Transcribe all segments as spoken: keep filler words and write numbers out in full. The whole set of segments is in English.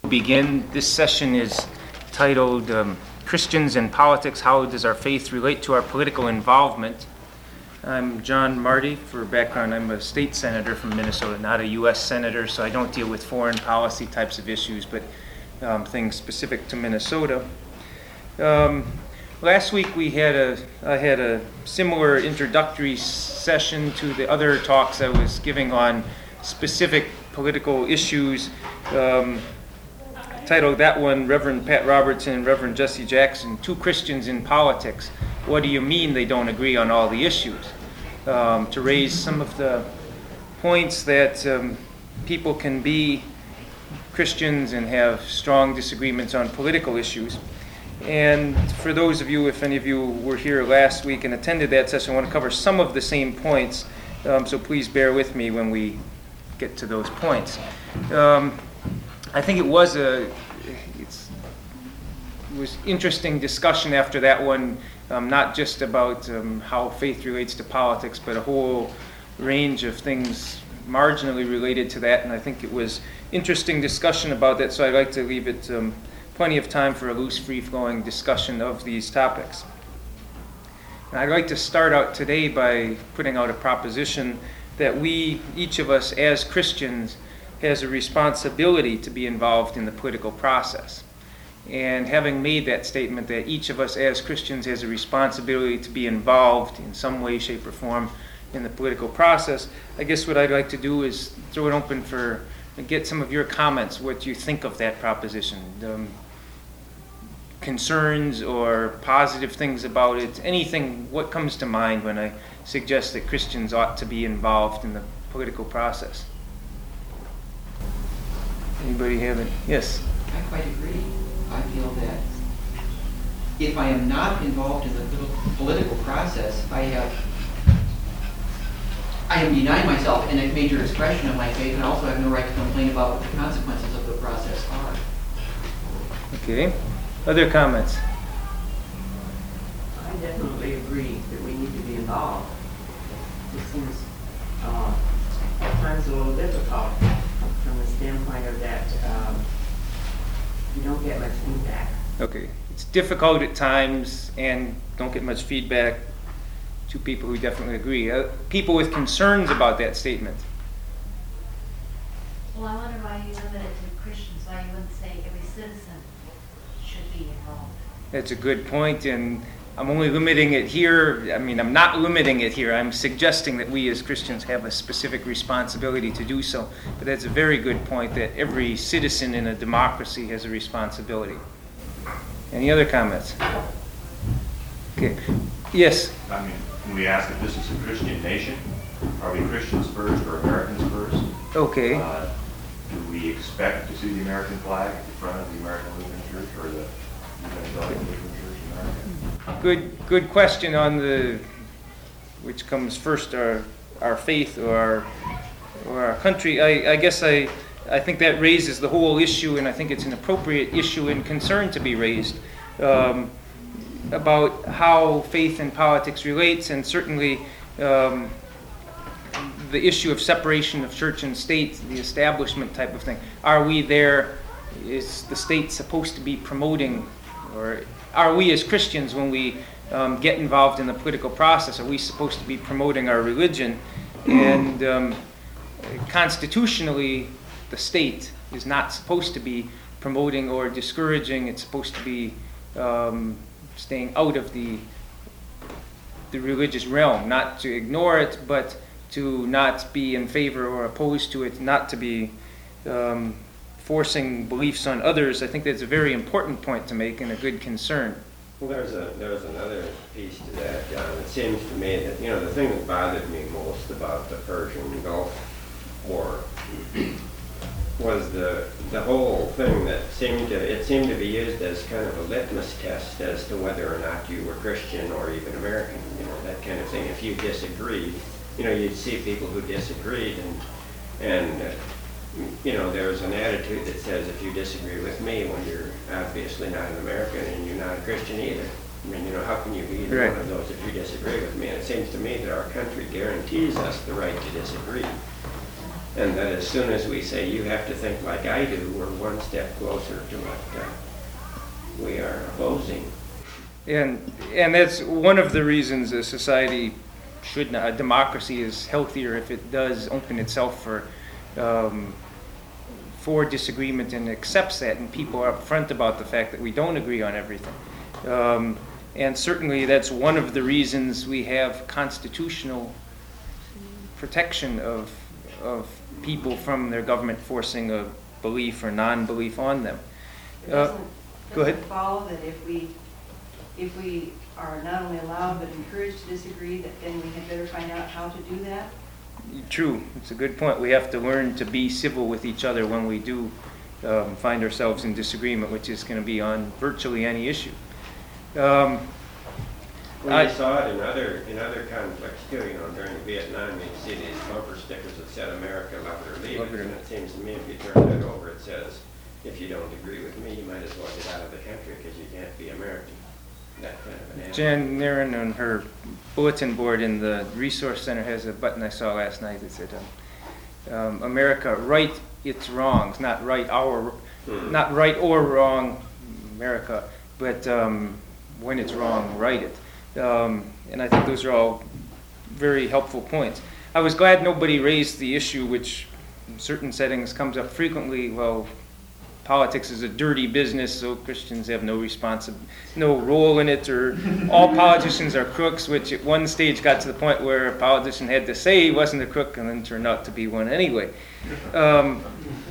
Begin. This session is titled um, Christians and Politics, How Does Our Faith Relate to Our Political Involvement? I'm John Marty. For background, I'm a state senator from Minnesota, not a U S senator, so I don't deal with foreign policy types of issues, but um, things specific to Minnesota. Um, last week we had a I had a similar introductory session to the other talks I was giving on specific political issues. Um, titled that one, Reverend Pat Robertson and Reverend Jesse Jackson, Two Christians in Politics. What do you mean they don't agree on all the issues? Um, to raise some of the points that um, people can be Christians and have strong disagreements on political issues. And for those of you, if any of you were here last week and attended that session, I want to cover some of the same points, um, so please bear with me when we get to those points. Um, I think it was a it's, it was interesting discussion after that one, um, not just about um, how faith relates to politics, but a whole range of things marginally related to that. And I think it was interesting discussion about that. So I'd like to leave it um, plenty of time for a loose, free-flowing discussion of these topics. And I'd like to start out today by putting out a proposition that we, each of us as Christians, has a responsibility to be involved in the political process. And having made that statement that each of us as Christians has a responsibility to be involved in some way, shape, or form in the political process, I guess what I'd like to do is throw it open for, get some of your comments, what you think of that proposition. Um, concerns or positive things about it, anything, what comes to mind when I suggest that Christians ought to be involved in the political process? Anybody have it? Yes? I quite agree. I feel that if I am not involved in the political process, I have I am denying myself in a major expression of my faith, and also have no right to complain about what the consequences of the process are. Okay. Other comments? I definitely agree that we need to be involved. It seems uh, at times a little difficult from the standpoint of that um, you don't get much feedback. Okay. It's difficult at times and don't get much feedback. Two people who definitely agree. Uh, people with concerns about that statement. Well, I wonder why you limit it to Christians, why you wouldn't say every citizen should be involved. That's a good point, and I'm only limiting it here. I mean, I'm not limiting it here. I'm suggesting that we as Christians have a specific responsibility to do so. But that's a very good point, that every citizen in a democracy has a responsibility. Any other comments? Okay. Yes? I mean, when we ask if this is a Christian nation, are we Christians first or Americans first? Okay. Uh, do we expect to see the American flag at the front of the American Lutheran Church or the Evangelical Lutheran Church in America? Good, good question on the which comes first, our our faith or our or our country. I, I guess I I think that raises the whole issue, and I think it's an appropriate issue and concern to be raised um, about how faith and politics relates, and certainly um, the issue of separation of church and state, the establishment type of thing. Are we there? Is the state supposed to be promoting, or are we as Christians, when we um, get involved in the political process, are we supposed to be promoting our religion? And um, constitutionally, the state is not supposed to be promoting or discouraging. It's supposed to be um, staying out of the the religious realm, not to ignore it, but to not be in favor or opposed to it, not to be um, forcing beliefs on others. I think that's a very important point to make and a good concern. Well, there's a there's another piece to that, John. It seems to me that, you know, the thing that bothered me most about the Persian Gulf War was the the whole thing that seemed to it seemed to be used as kind of a litmus test as to whether or not you were Christian or even American. You know, that kind of thing. If you disagreed, you know, you'd see people who disagreed, and and uh, you know, there's an attitude that says if you disagree with me, when you're obviously not an American and you're not a Christian either. I mean, you know, how can you be either Right. one of those if you disagree with me? And it seems to me that our country guarantees us the right to disagree. And that as soon as we say, you have to think like I do, we're one step closer to what uh, we are opposing. And and that's one of the reasons a society should not, a democracy is healthier if it does open itself for um, for disagreement and accepts that, and people are upfront about the fact that we don't agree on everything. Um, and certainly that's one of the reasons we have constitutional protection of of people from their government forcing a belief or non-belief on them. It Uh, doesn't, go ahead. doesn't follow that if we, if we are not only allowed but encouraged to disagree, that then we had better find out how to do that? True, it's a good point. We have to learn to be civil with each other when we do um, find ourselves in disagreement, which is going to be on virtually any issue. Um, We I- saw it in other, in other conflicts too, you know, during Vietnam, you see these bumper stickers that said America, love it or leave Love it. it or- And it seems to me if you turn that over, it says, if you don't agree with me, you might as well get out of the country because you can't be American. That kind of an attitude. Jan Nairn on her bulletin board in the Resource Center has a button I saw last night that said, um, um, America, right its wrongs, not right our, Hmm. not right or wrong America, but um, when it's wrong, right it. Um, and I think those are all very helpful points. I was glad nobody raised the issue, which in certain settings comes up frequently, well, politics is a dirty business, so Christians have no responsi- no role in it, or all politicians are crooks, which at one stage got to the point where a politician had to say he wasn't a crook and then turned out to be one anyway. Um,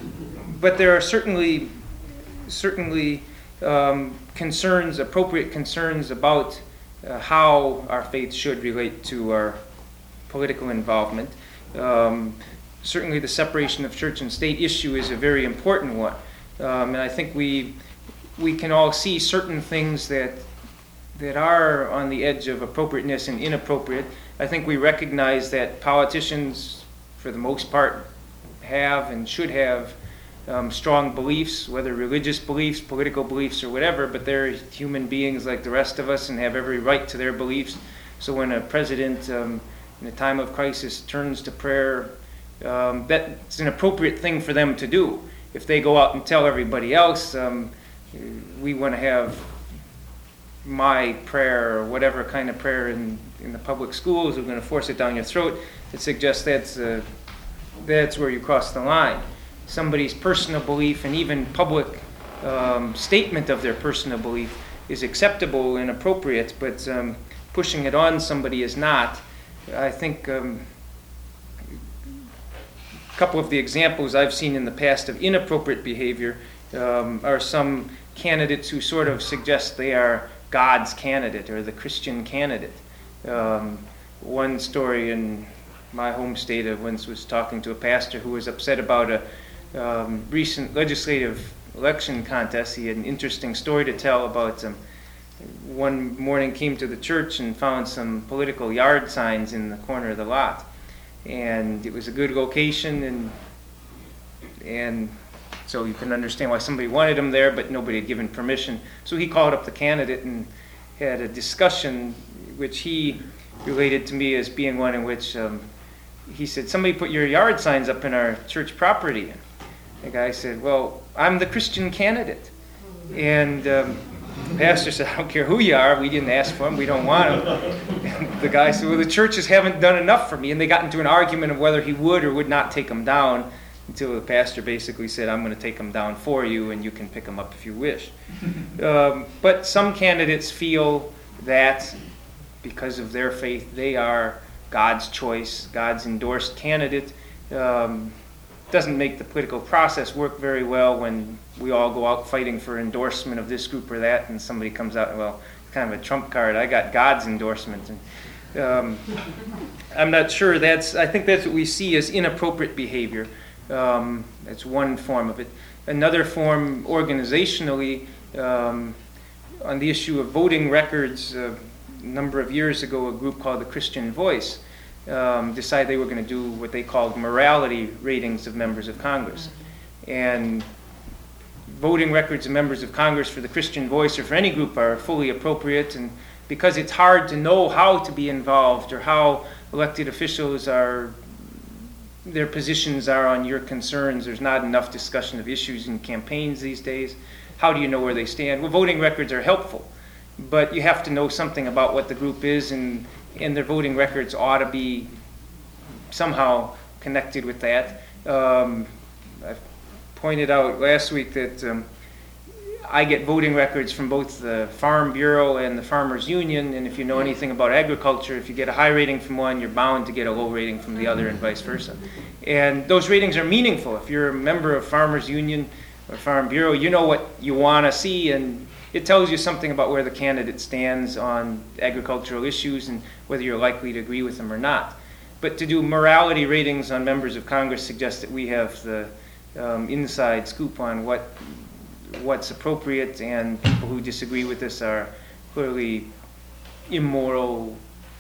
but there are certainly, certainly um, concerns, appropriate concerns about uh, how our faith should relate to our political involvement. Um, certainly the separation of church and state issue is a very important one. Um, and I think we we can all see certain things that that are on the edge of appropriateness and inappropriate. I think we recognize that politicians, for the most part, have and should have um, strong beliefs, whether religious beliefs, political beliefs, or whatever, but they're human beings like the rest of us and have every right to their beliefs. So when a president, um, in a time of crisis, turns to prayer, um, that's an appropriate thing for them to do. If they go out and tell everybody else, um, we want to have my prayer or whatever kind of prayer in, in the public schools, we're going to force it down your throat, it suggests that's, uh, that's where you cross the line. Somebody's personal belief and even public um, statement of their personal belief is acceptable and appropriate, but um, pushing it on somebody is not. I think um, a couple of the examples I've seen in the past of inappropriate behavior um, are some candidates who sort of suggest they are God's candidate or the Christian candidate. Um, one story in my home state, I once was talking to a pastor who was upset about a um, recent legislative election contest. He had an interesting story to tell about um, one morning came to the church and found some political yard signs in the corner of the lot. And it was a good location, and and so you can understand why somebody wanted him there, but nobody had given permission. So he called up the candidate and had a discussion, which he related to me as being one in which um, he said, somebody put your yard signs up in our church property. The guy said, well, I'm the Christian candidate. And um, the pastor said, I don't care who you are, we didn't ask for them, we don't want them. The guy said, well, the churches haven't done enough for me. And they got into an argument of whether he would or would not take them down, until the pastor basically said, I'm going to take them down for you, and you can pick them up if you wish. um, but some candidates feel that because of their faith, they are God's choice, God's endorsed candidate. Um, doesn't make the political process work very well when we all go out fighting for endorsement of this group or that, and somebody comes out, well, it's kind of a trump card. I got God's endorsement. And, um, I'm not sure that's, I think that's what we see as inappropriate behavior. Um, that's one form of it. Another form, organizationally, um, on the issue of voting records, uh, a number of years ago, a group called the Christian Voice um, decided they were going to do what they called morality ratings of members of Congress. And voting records of members of Congress for the Christian Voice or for any group are fully appropriate, and because it's hard to know how to be involved or how elected officials are their positions are on your concerns. There's not enough discussion of issues in campaigns these days. How do you know where they stand? Well, voting records are helpful, but you have to know something about what the group is, and, and their voting records ought to be somehow connected with that. Um, I pointed out last week that um, I get voting records from both the Farm Bureau and the Farmers Union, and if you know anything about agriculture, if you get a high rating from one, you're bound to get a low rating from the other and vice versa. And those ratings are meaningful. If you're a member of Farmers Union or Farm Bureau, you know what you want to see, and it tells you something about where the candidate stands on agricultural issues and whether you're likely to agree with them or not. But to do morality ratings on members of Congress suggests that we have the um, inside scoop on what what's appropriate, and people who disagree with this are clearly immoral,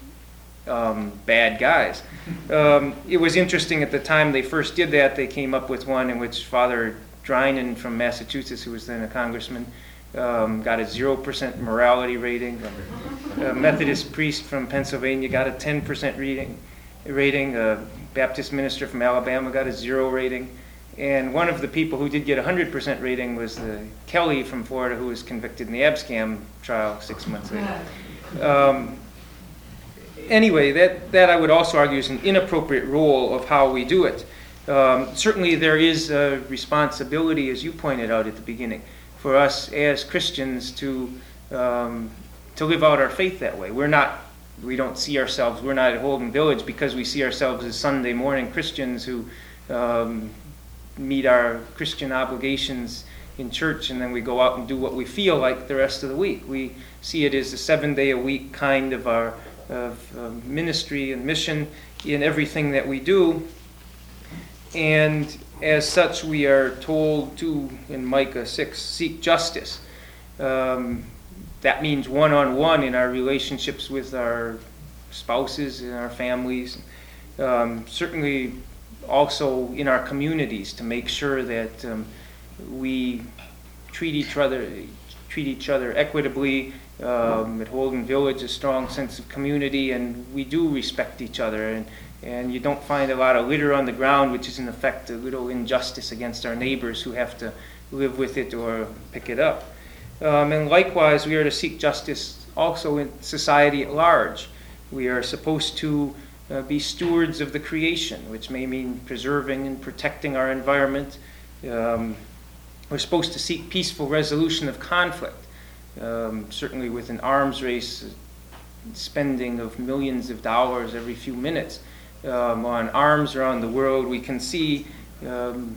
um, bad guys. Um, it was interesting at the time they first did that, they came up with one in which Father Drinan from Massachusetts, who was then a congressman, um, got a zero percent morality rating. A Methodist priest from Pennsylvania got a ten percent rating. rating. A Baptist minister from Alabama got a zero rating. And one of the people who did get a one hundred percent rating was the Kelly from Florida, who was convicted in the Abscam trial six months later. Um, anyway, that, that I would also argue is an inappropriate role of how we do it. Um, certainly there is a responsibility, as you pointed out at the beginning, for us as Christians to um, to live out our faith that way. We're not, we don't see ourselves, we're not at Holden Village because we see ourselves as Sunday morning Christians who um, meet our Christian obligations in church, and then we go out and do what we feel like the rest of the week. We see it as a seven-day-a-week kind of our of uh, ministry and mission in everything that we do. And as such, we are told to, in Micah six, seek justice. Um, that means one-on-one in our relationships with our spouses and our families. Um, certainly also in our communities, to make sure that um, we treat each other treat each other equitably. Um, at Holden Village, a strong sense of community, and we do respect each other, and, and you don't find a lot of litter on the ground, which is in effect a little injustice against our neighbors who have to live with it or pick it up. Um, and likewise, we are to seek justice also in society at large. We are supposed to Uh, be stewards of the creation, which may mean preserving and protecting our environment. Um, we're supposed to seek peaceful resolution of conflict, um, certainly with an arms race, uh, spending of millions of dollars every few minutes um, on arms around the world. We can see um,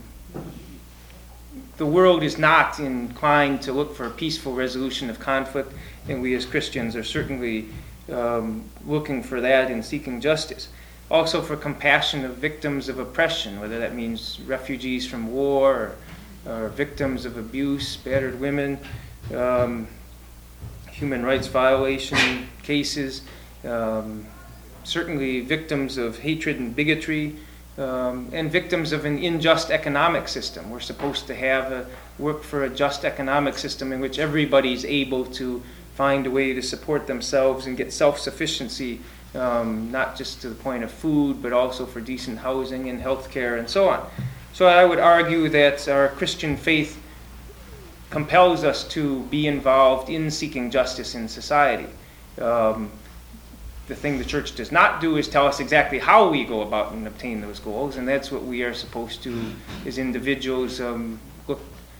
the world is not inclined to look for a peaceful resolution of conflict, and we as Christians are certainly Um, looking for that and seeking justice. Also for compassion of victims of oppression, whether that means refugees from war or, or victims of abuse, battered women, um, human rights violation cases, um, certainly victims of hatred and bigotry, um, and victims of an unjust economic system. We're supposed to have a, work for a just economic system in which everybody's able to find a way to support themselves and get self-sufficiency, um, not just to the point of food, but also for decent housing and health care and so on. So I would argue that our Christian faith compels us to be involved in seeking justice in society. Um, the thing the church does not do is tell us exactly how we go about and obtain those goals, and that's what we are supposed to, as individuals, um, look,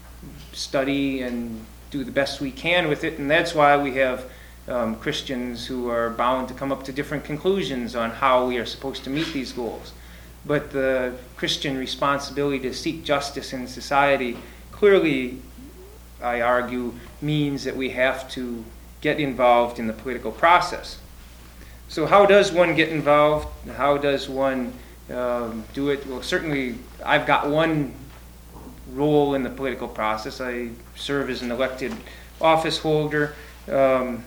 study and do the best we can with it, and that's why we have um, Christians who are bound to come up to different conclusions on how we are supposed to meet these goals. But the Christian responsibility to seek justice in society clearly, I argue, means that we have to get involved in the political process. So how does one get involved? How does one um, do it? Well, certainly I've got one role in the political process. I serve as an elected office holder. Um,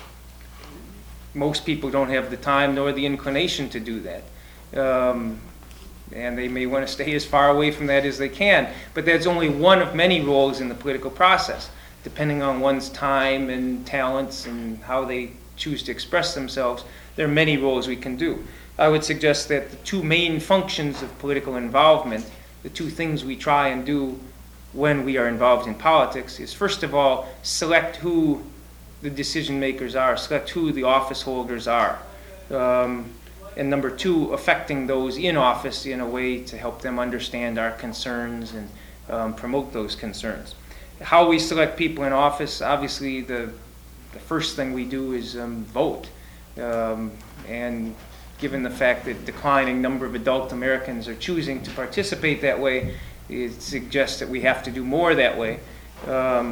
most people don't have the time nor the inclination to do that. Um, and they may want to stay as far away from that as they can. But that's only one of many roles in the political process. Depending on one's time and talents and how they choose to express themselves, there are many roles we can do. I would suggest that the two main functions of political involvement, the two things we try and do when we are involved in politics, is first of all, select who the decision makers are, select who the office holders are. Um, and number two, affecting those in office in a way to help them understand our concerns and um, promote those concerns. How we select people in office, obviously the, the first thing we do is um, vote. Um, and given the fact that declining number of adult Americans are choosing to participate that way, it suggests that we have to do more that way. Um,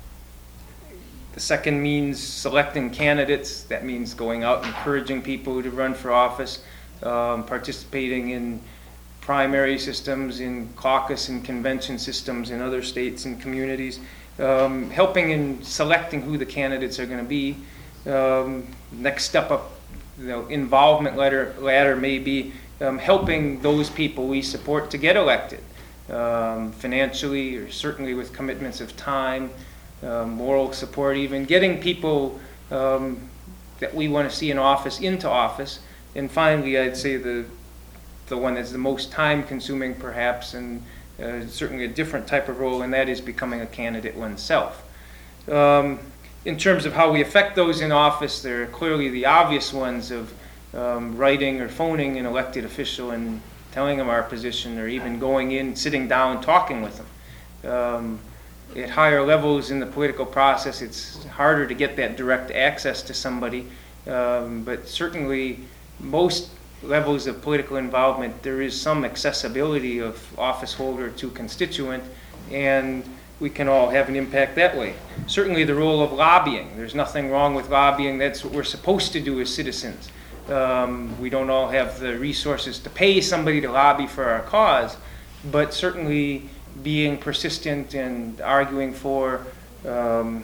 the second means selecting candidates. That means going out, encouraging people to run for office, um, participating in primary systems, in caucus and convention systems in other states and communities, um, helping in selecting who the candidates are going to be. Um, next step up, you know, involvement ladder, ladder may be um, helping those people we support to get elected, um, financially or certainly with commitments of time, uh, moral support, even getting people um, that we want to see in office into office. And finally, I'd say the the one that's the most time-consuming, perhaps, and uh, certainly a different type of role, and that is becoming a candidate oneself. Um, in terms of how we affect those in office, there are clearly the obvious ones of um, writing or phoning an elected official and telling them our position, or even going in, sitting down, talking with them. Um, at higher levels in the political process, it's harder to get that direct access to somebody, um, but certainly most levels of political involvement, there is some accessibility of office holder to constituent, and we can all have an impact that way. Certainly the role of lobbying. There's nothing wrong with lobbying. That's what we're supposed to do as citizens. Um, we don't all have the resources to pay somebody to lobby for our cause, but certainly being persistent and arguing for, um,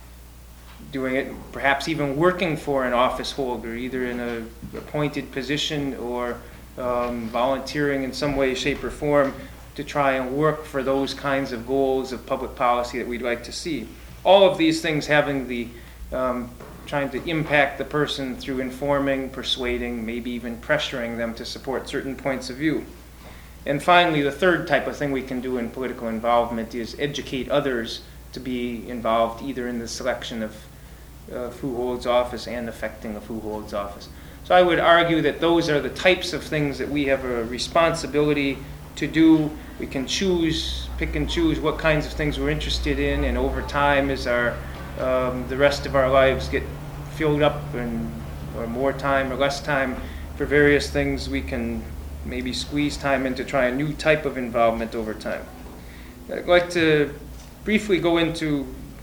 doing it, perhaps even working for an office holder, either in a appointed position or um, volunteering in some way, shape, or form to try and work for those kinds of goals of public policy that we'd like to see. All of these things having the, um, trying to impact the person through informing, persuading, maybe even pressuring them to support certain points of view. And finally, the third type of thing we can do in political involvement is educate others to be involved either in the selection of of who holds office and affecting of who holds office. So I would argue that those are the types of things that we have a responsibility to do. We can choose, pick and choose what kinds of things we're interested in, and over time as our um, the rest of our lives get filled up and or more time or less time for various things, we can maybe squeeze time in to try a new type of involvement over time. I'd like to briefly go into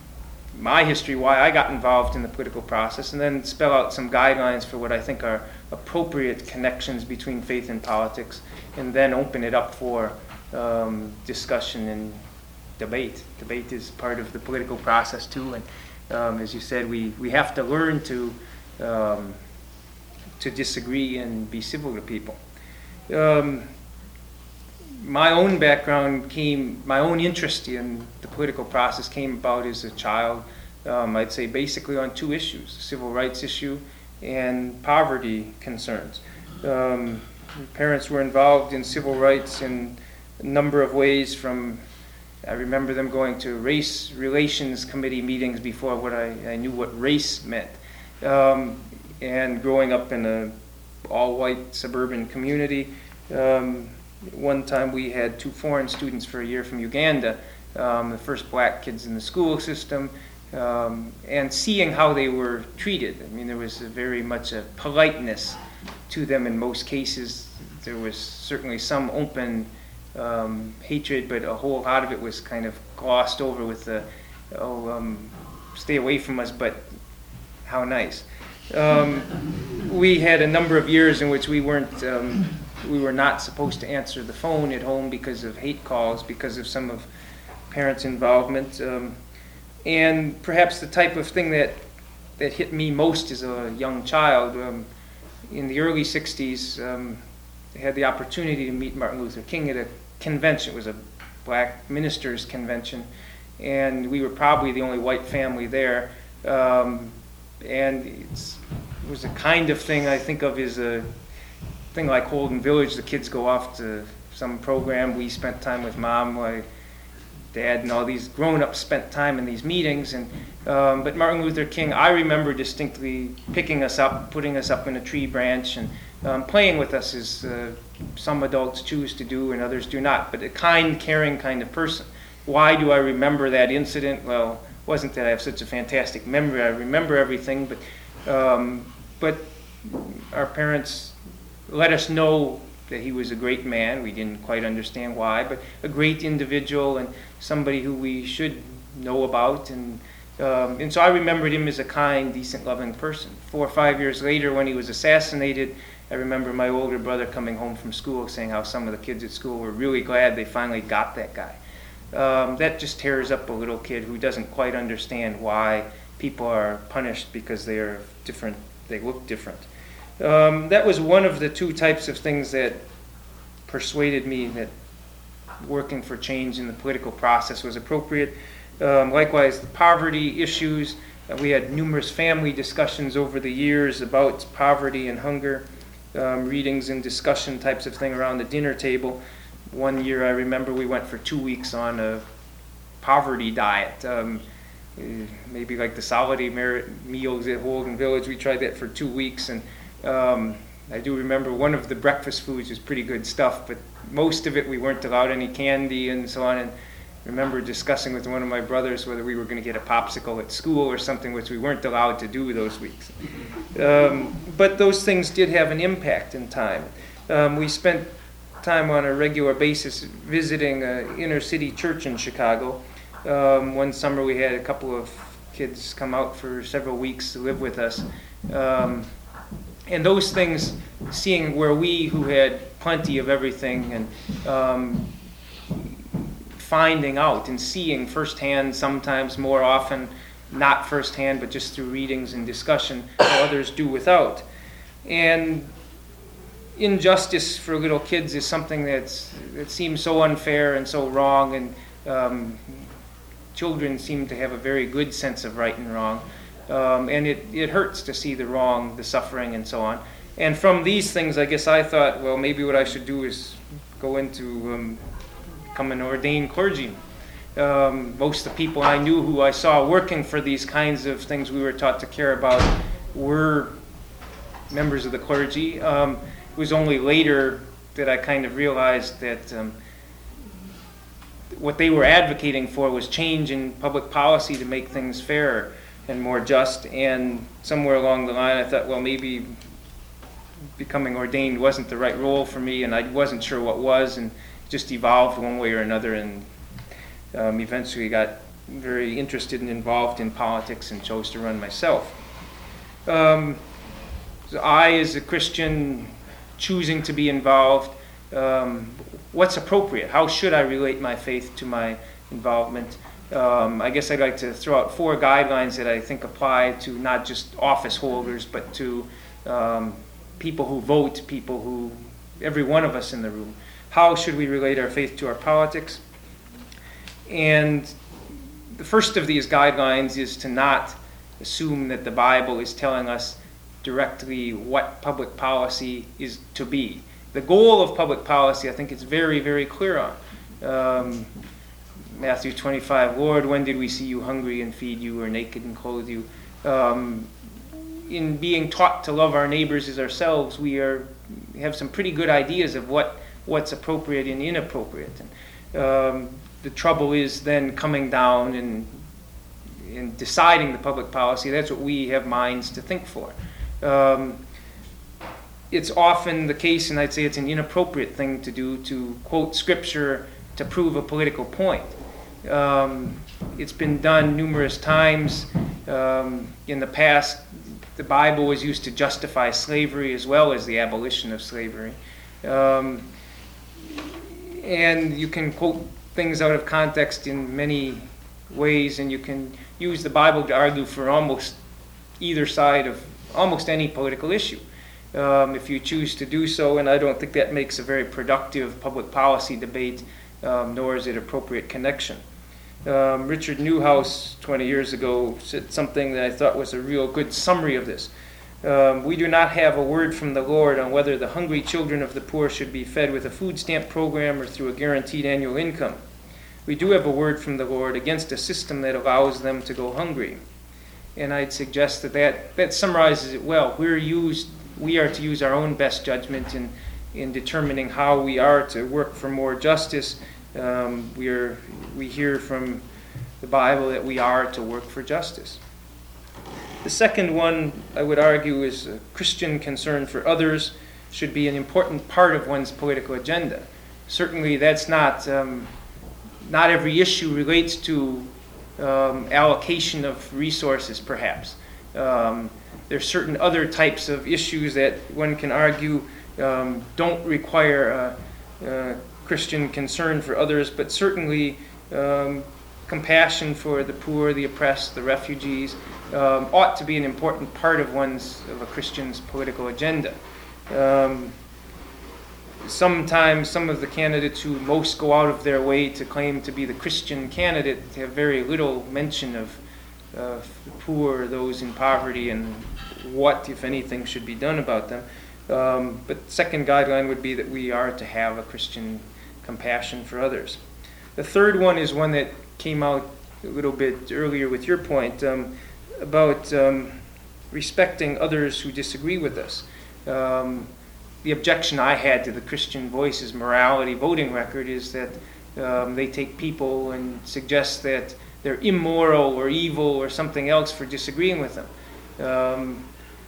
my history, why I got involved in the political process, and then spell out some guidelines for what I think are appropriate connections between faith and politics, and then open it up for um, discussion and debate. Debate is part of the political process too, and um, as you said, we, we have to learn to um, to disagree and be civil to people. Um, My own background came, my own interest in the political process came about as a child, um, I'd say basically on two issues, the civil rights issue and poverty concerns. Um, parents were involved in civil rights in a number of ways. From, I remember them going to race relations committee meetings before what I, I knew what race meant. Um, and growing up in a all-white suburban community, um, one time we had two foreign students for a year from Uganda, um, the first black kids in the school system, um, and seeing how they were treated. I mean, there was a very much a politeness to them in most cases. There was certainly some open um, hatred, but a whole lot of it was kind of glossed over with the, oh, um, stay away from us, but how nice. Um, we had a number of years in which we weren't um, we were not supposed to answer the phone at home because of hate calls, because of some of parents' involvement. Um, and perhaps the type of thing that, that hit me most as a young child, um, in the early sixties, um, I had the opportunity to meet Martin Luther King at a convention. It was a black ministers' convention, and we were probably the only white family there. Um, and it's, it was a kind of thing I think of as a thing like Holden Village, the kids go off to some program. We spent time with Mom, my Dad, and all these grown-ups spent time in these meetings. And um, but Martin Luther King, I remember distinctly picking us up, putting us up in a tree branch, and um, playing with us as uh, some adults choose to do and others do not. But a kind, caring kind of person. Why do I remember that incident? Well, it wasn't that I have such a fantastic memory. I remember everything, but um, but our parents let us know that he was a great man. We didn't quite understand why, but a great individual and somebody who we should know about. And um, and so I remembered him as a kind, decent, loving person. Four or five years later, when he was assassinated, I remember my older brother coming home from school saying how some of the kids at school were really glad they finally got that guy. Um, that just tears up a little kid who doesn't quite understand why people are punished because they are different, they look different. Um, that was one of the two types of things that persuaded me that working for change in the political process was appropriate. Um, likewise, the poverty issues. Uh, we had numerous family discussions over the years about poverty and hunger, um, readings and discussion types of thing around the dinner table. One year I remember we went for two weeks on a poverty diet. Um, maybe like the solidarity meals at Holden Village. We tried that for two weeks, and um, I do remember one of the breakfast foods was pretty good stuff, but most of it we weren't allowed any candy and so on. And I remember discussing with one of my brothers whether we were going to get a popsicle at school or something, which we weren't allowed to do those weeks. Um, but those things did have an impact in time. Um, we spent time on a regular basis visiting an inner city church in Chicago. Um, one summer we had a couple of kids come out for several weeks to live with us. Um, and those things, seeing where we who had plenty of everything and um, finding out and seeing firsthand, sometimes more often not firsthand, but just through readings and discussion, how others do without. And injustice for little kids is something that's that seems so unfair and so wrong, and um, children seem to have a very good sense of right and wrong, um, and it, it hurts to see the wrong, the suffering, and so on. And from these things, I guess I thought, well, maybe what I should do is go into um, become an ordained clergyman. Um, most of the people I knew who I saw working for these kinds of things we were taught to care about were members of the clergy. Um, It was only later that I kind of realized that um, what they were advocating for was change in public policy to make things fairer and more just. And somewhere along the line I thought, well, maybe becoming ordained wasn't the right role for me, and I wasn't sure what was, and just evolved one way or another, and um, eventually got very interested and involved in politics and chose to run myself. Um, so I, as a Christian, choosing to be involved, um, what's appropriate? How should I relate my faith to my involvement? Um, I guess I'd like to throw out four guidelines that I think apply to not just office holders, but to um, people who vote, people who, every one of us in the room. How should we relate our faith to our politics? And the first of these guidelines is to not assume that the Bible is telling us directly what public policy is to be. The goal of public policy, I think it's very, very clear on. Um, Matthew twenty-five, Lord, when did we see you hungry and feed you, or naked and clothe you? Um, in being taught to love our neighbors as ourselves, we are have some pretty good ideas of what, what's appropriate and inappropriate. And, um, the trouble is then coming down and, and deciding the public policy. That's what we have minds to think for. Um, it's often the case, and I'd say it's an inappropriate thing to do, to quote scripture to prove a political point. Um, it's been done numerous times. Um, in the past, the Bible was used to justify slavery as well as the abolition of slavery. Um, and you can quote things out of context in many ways, and you can use the Bible to argue for almost either side of almost any political issue, um, if you choose to do so, and I don't think that makes a very productive public policy debate, um, nor is it appropriate connection. Um, Richard Newhouse, twenty years ago, said something that I thought was a real good summary of this. Um, we do not have a word from the Lord on whether the hungry children of the poor should be fed with a food stamp program or through a guaranteed annual income. We do have a word from the Lord against a system that allows them to go hungry. And I'd suggest that that, that summarizes it well. We're used, we are to use our own best judgment in, in determining how we are to work for more justice. Um, we are, we hear from the Bible that we are to work for justice. The second one, I would argue, is a Christian concern for others should be an important part of one's political agenda. Certainly that's not, um, not every issue relates to um, allocation of resources, perhaps. Um, there are certain other types of issues that one can argue um, don't require a, a Christian concern for others, but certainly um, compassion for the poor, the oppressed, the refugees, um, ought to be an important part of one's of a Christian's political agenda. Um, sometimes some of the candidates who most go out of their way to claim to be the Christian candidate have very little mention of uh, the poor, those in poverty, and what, if anything, should be done about them. Um, but the second guideline would be that we are to have a Christian compassion for others. The third one is one that came out a little bit earlier with your point um, about um, respecting others who disagree with us. Um, the objection I had to the Christian Voices morality voting record is that um, they take people and suggest that they're immoral or evil or something else for disagreeing with them. Um,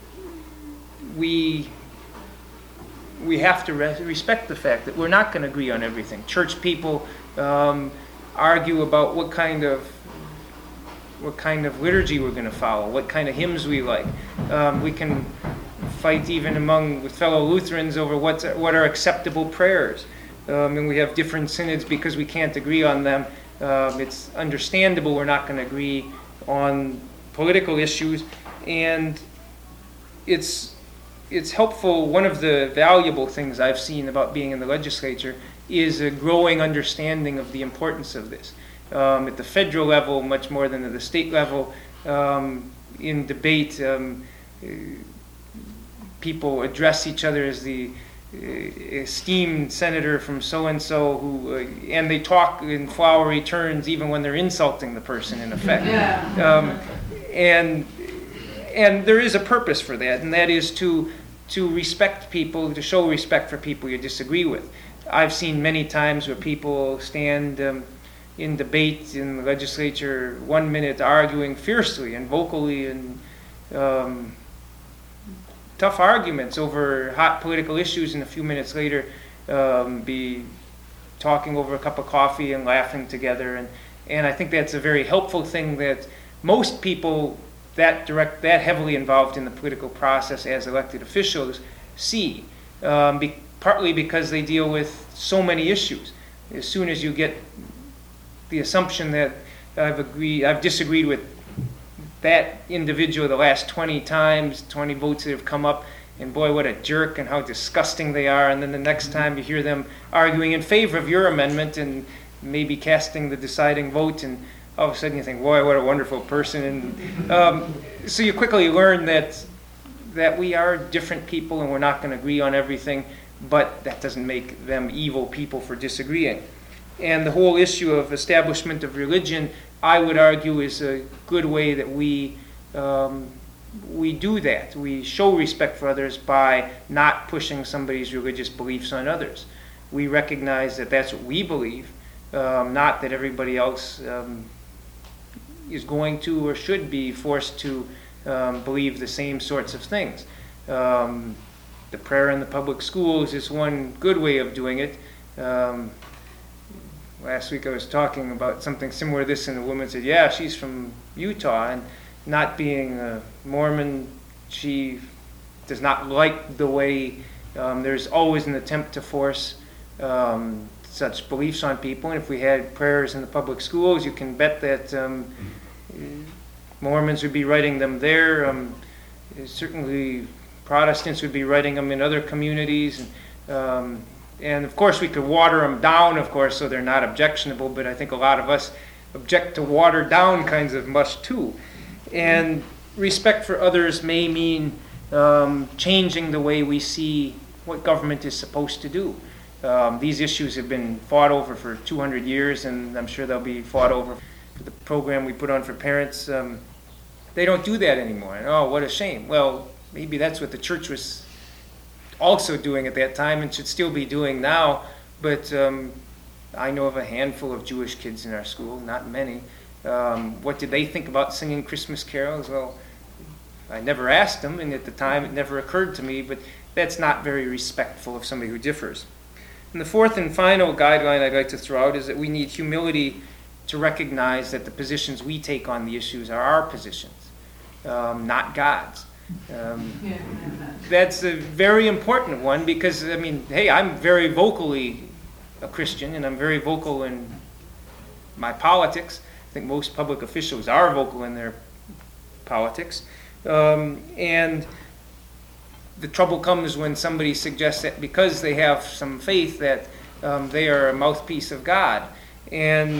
we we have to re- respect the fact that we're not going to agree on everything. Church people um, argue about what kind of what kind of liturgy we're going to follow, what kind of hymns we like. Um, we can fight even among with fellow Lutherans over what's, what are acceptable prayers. Um, and we have different synods because we can't agree on them. Um, it's understandable we're not going to agree on political issues. And it's it's helpful. One of the valuable things I've seen about being in the legislature is a growing understanding of the importance of this. Um, at the federal level, much more than at the state level, um, in debate, um, people address each other as the uh, esteemed senator from so-and-so, who, uh, and they talk in flowery terms even when they're insulting the person, in effect. Yeah. Um, and and there is a purpose for that, and that is to to respect people, to show respect for people you disagree with. I've seen many times where people stand um, in debate in the legislature, one minute arguing fiercely and vocally and um, tough arguments over hot political issues, and a few minutes later um, be talking over a cup of coffee and laughing together. And, and I think that's a very helpful thing that most people that direct, that heavily involved in the political process as elected officials see, um, be, partly because they deal with so many issues. As soon as you get the assumption that I've agreed, I've disagreed with that individual the last twenty times, twenty votes that have come up, and boy, what a jerk and how disgusting they are, and then the next time you hear them arguing in favor of your amendment and maybe casting the deciding vote, and all of a sudden you think, boy, what a wonderful person. And um, so you quickly learn that that we are different people and we're not going to agree on everything, but that doesn't make them evil people for disagreeing. And the whole issue of establishment of religion, I would argue, is a good way that we um, we do that. We show respect for others by not pushing somebody's religious beliefs on others. We recognize that that's what we believe, um, not that everybody else um, is going to or should be forced to um, believe the same sorts of things. Um, the prayer in the public schools is one good way of doing it. Um, Last week I was talking about something similar to this, and a woman said, yeah, she's from Utah, and not being a Mormon, she does not like the way um, there's always an attempt to force um, such beliefs on people. And if we had prayers in the public schools, you can bet that um, Mormons would be writing them there. Um, certainly Protestants would be writing them in other communities. And, um, And of course we could water them down, of course, so they're not objectionable, but I think a lot of us object to watered down kinds of mush too. And respect for others may mean um, changing the way we see what government is supposed to do. Um, these issues have been fought over for two hundred years, and I'm sure they'll be fought over for the program we put on for parents. Um, they don't do that anymore. And, oh, what a shame. Well, maybe that's what the church was also doing at that time and should still be doing now. But um, I know of a handful of Jewish kids in our school, not many. Um, what did they think about singing Christmas carols? Well, I never asked them, and at the time it never occurred to me, but that's not very respectful of somebody who differs. And the fourth and final guideline I'd like to throw out is that we need humility to recognize that the positions we take on the issues are our positions, um, not God's. Um, that's a very important one because, I mean, hey, I'm very vocally a Christian, and I'm very vocal in my politics. I think most public officials are vocal in their politics. Um, and the trouble comes when somebody suggests that because they have some faith that um, they are a mouthpiece of God. And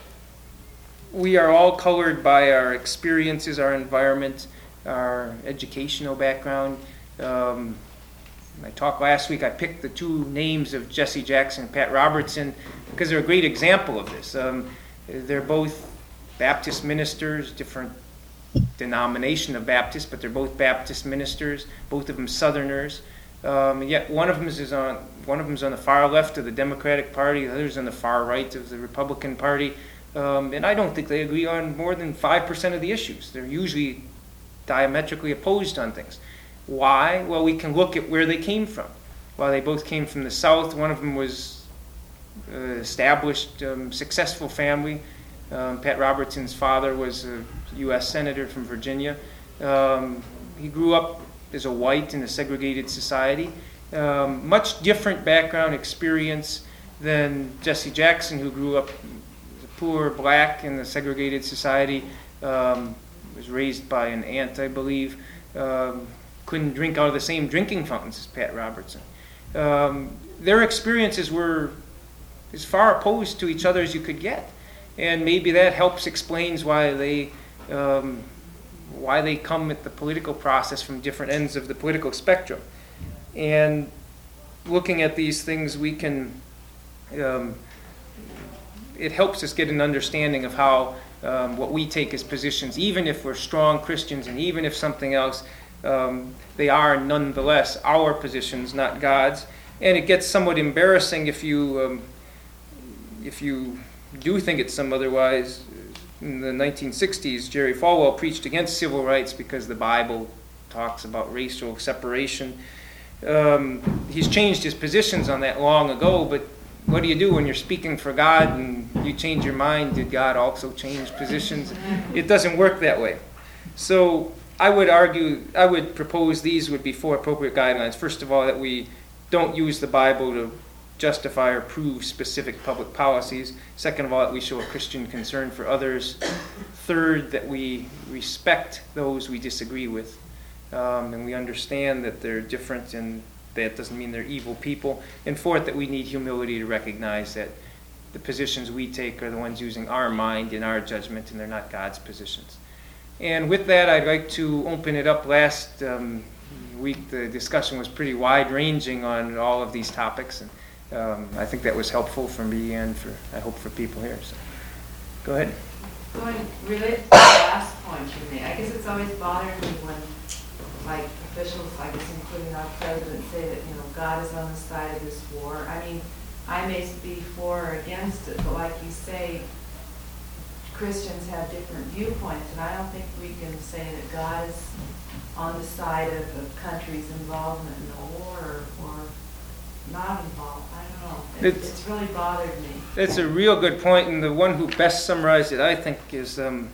we are all colored by our experiences, our environment, our educational background. Um, in my talk last week, I picked the two names of Jesse Jackson and Pat Robertson because they're a great example of this. Um, they're both Baptist ministers, different denomination of Baptists, but they're both Baptist ministers, both of them Southerners. Um, and yet one of them is on one of them's on the far left of the Democratic Party, the other's on the far right of the Republican Party. Um, and I don't think they agree on more than five percent of the issues. They're usually diametrically opposed on things. Why? Well, we can look at where they came from. While they both came from the South, one of them was uh, established, um, successful family. Um, Pat Robertson's father was a U S senator from Virginia. Um, he grew up as a white in a segregated society. Um, much different background experience than Jesse Jackson, who grew up as a poor black in a segregated society. Um, was raised by an aunt, I believe. Um, couldn't drink out of the same drinking fountains as Pat Robertson. Um, their experiences were as far opposed to each other as you could get. And maybe that helps explains why they um, why they come at the political process from different ends of the political spectrum. And looking at these things, we can um, it helps us get an understanding of how um, what we take as positions, even if we're strong Christians and even if something else, um, they are nonetheless our positions, not God's. And it gets somewhat embarrassing if you um, if you do think it's some otherwise. In the nineteen sixties, Jerry Falwell preached against civil rights because the Bible talks about racial separation. Um, he's changed his positions on that long ago, but what do you do when you're speaking for God and you change your mind? Did God also change positions? It doesn't work that way. So I would argue, I would propose these would be four appropriate guidelines. First of all, that we don't use the Bible to justify or prove specific public policies. Second of all, that we show a Christian concern for others. Third, that we respect those we disagree with. Um, and we understand that they're different and that doesn't mean they're evil people. And fourth, that we need humility to recognize that the positions we take are the ones using our mind and our judgment, and they're not God's positions. And with that, I'd like to open it up. Last um, week, the discussion was pretty wide-ranging on all of these topics, and um, I think that was helpful for me and for, I hope, for people here. So, go ahead. Going related to the last point you made, I guess it's always bothered me when, like, officials, I guess including our president, say that, you know, God is on the side of this war. I mean, I may be for or against it, but like you say, Christians have different viewpoints, and I don't think we can say that God is on the side of the country's involvement in the war or, or not involved. I don't know. It, It's- it's really bothered me. That's a real good point, and the one who best summarized it, I think, is um,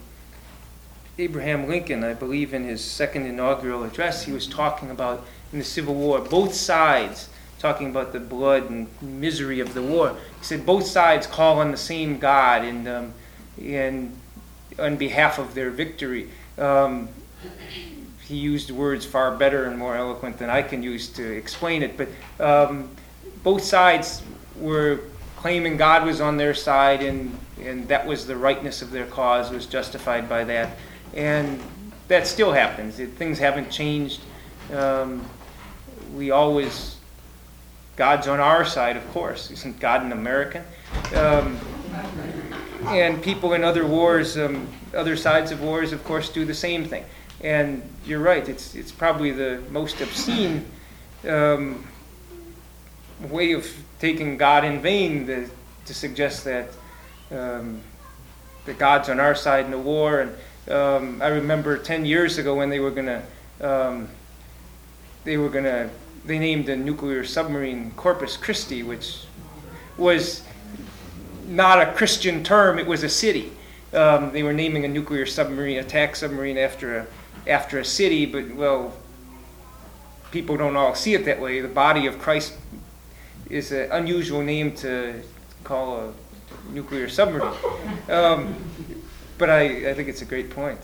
Abraham Lincoln. I believe in his second inaugural address, he was talking about, in the Civil War, both sides, talking about the blood and misery of the war. He said both sides call on the same God and, um, and on behalf of their victory. Um, he used words far better and more eloquent than I can use to explain it, but um, both sides were claiming God was on their side, and, and that was the rightness of their cause, was justified by that. And that still happens. It, things haven't changed. Um, we always, God's on our side, of course. Isn't God an American? Um, and people in other wars, um, other sides of wars, of course, do the same thing. And you're right, it's it's probably the most obscene um, way of taking God in vain to, to suggest that um, that God's on our side in the war. And um, I remember ten years ago when they were gonna um, they were gonna they named a nuclear submarine Corpus Christi, which was not a Christian term. It was a city. Um, they were naming a nuclear submarine, attack submarine, after a after a city, but well, people don't all see it that way. The body of Christ is an unusual name to call a nuclear submarine. Um, but I, I think it's a great point.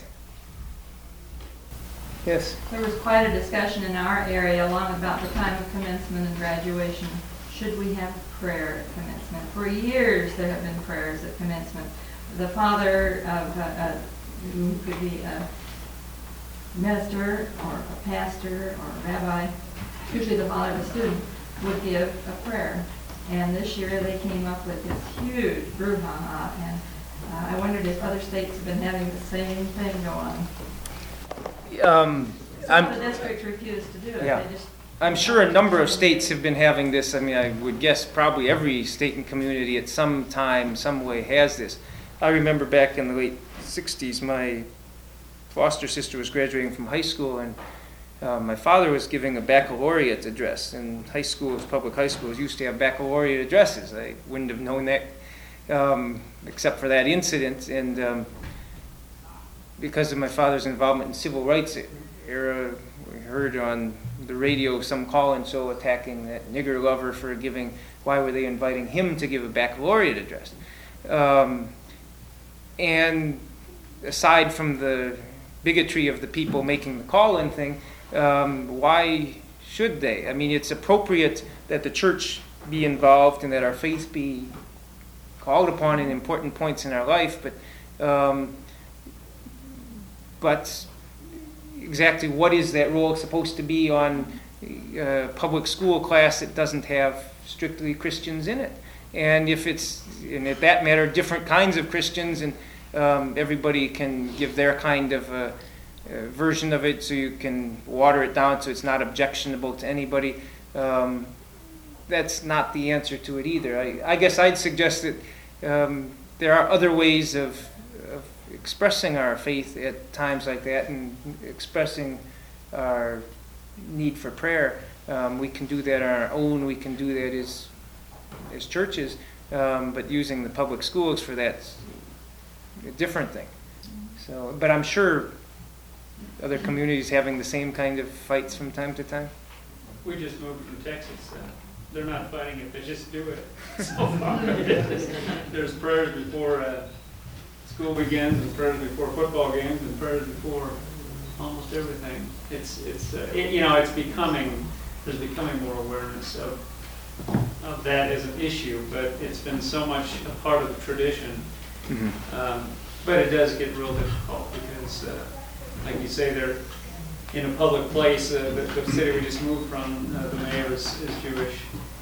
Yes? There was quite a discussion in our area along about the time of commencement and graduation. Should we have prayer at commencement? For years there have been prayers at commencement. The father of uh, uh, who could be a minister or a pastor or a rabbi, usually the father of a student, would give a prayer. And this year they came up with this huge brouhaha, and uh, I wondered if other states have been having the same thing go on. Um, Some I'm, of the districts refused to do it. Yeah. They just I'm sure a number of states have been having this. I mean, I would guess probably every state and community at some time, some way has this. I remember back in the late sixties, my foster sister was graduating from high school, and uh, my father was giving a baccalaureate address. And high schools, public high schools, used to have baccalaureate addresses. I wouldn't have known that um, except for that incident. And um, because of my father's involvement in civil rights era, we heard on the radio some call-in show attacking that nigger lover for giving, why were they inviting him to give a baccalaureate address? Um, and aside from the bigotry of the people making the call-in thing, um, why should they? I mean, it's appropriate that the church be involved and that our faith be called upon in important points in our life, but um, but exactly what is that role supposed to be on a public school class that doesn't have strictly Christians in it? And if it's, and at that matter, different kinds of Christians, and um, everybody can give their kind of a, a version of it, so you can water it down so it's not objectionable to anybody. Um, that's not the answer to it either. I, I guess I'd suggest that um, there are other ways of, of expressing our faith at times like that, and expressing our need for prayer. Um, we can do that on our own. We can do that as as churches, um, but using the public schools for that's a different thing. So, but I'm sure other communities having the same kind of fights from time to time. We just moved from Texas. Uh, they're not fighting it; they just do it. So far, there's prayers before uh, school begins, and prayers before football games, and prayers before almost everything. It's it's uh, it, you know it's becoming there's becoming more awareness of of that as an issue, but it's been so much a part of the tradition. Mm-hmm. Um, but it does get real difficult because, uh, like you say, they're in a public place. Uh, the, the city we just moved from, uh, the mayor is, is Jewish,